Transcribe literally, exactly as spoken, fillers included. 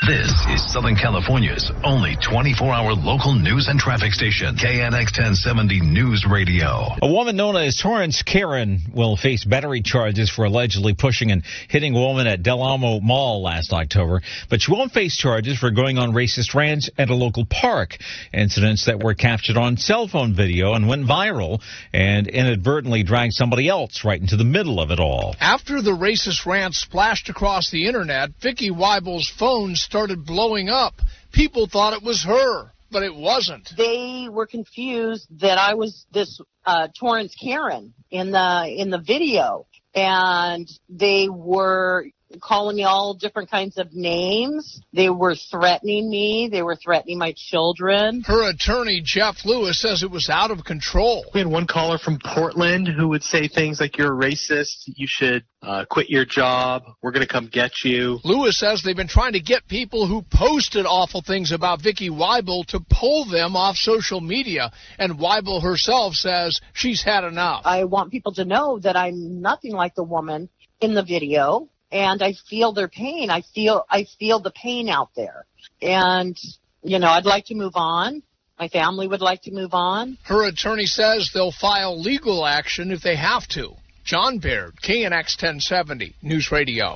This is Southern California's only twenty-four hour local news and traffic station, K N X ten seventy News Radio. A woman known as Torrance Karen will face battery charges for allegedly pushing and hitting a woman at Del Amo Mall last October, but she won't face charges for going on racist rants at a local park. Incidents that were captured on cell phone video and went viral and inadvertently dragged somebody else right into the middle of it all. After the racist rant splashed across the internet, Vicky Weibel's phone started blowing up. People thought it was her, but it wasn't. They were confused that I was this uh, Torrance Karen in the in the video, and they were calling me all different kinds of names. They were threatening me. They were threatening my children. Her attorney, Jeff Lewis, says it was out of control. We had one caller from Portland who would say things like, "You're a racist. You should uh, quit your job. We're going to come get you." Lewis says they've been trying to get people who posted awful things about Vicky Weibel to pull them off social media. And Weibel herself says she's had enough. I want people to know that I'm nothing like the woman in the video. And I feel their pain. I feel I feel the pain out there. And, you know, I'd like to move on. My family would like to move on. Her attorney says they'll file legal action if they have to. John Baird, K N X ten seventy News Radio.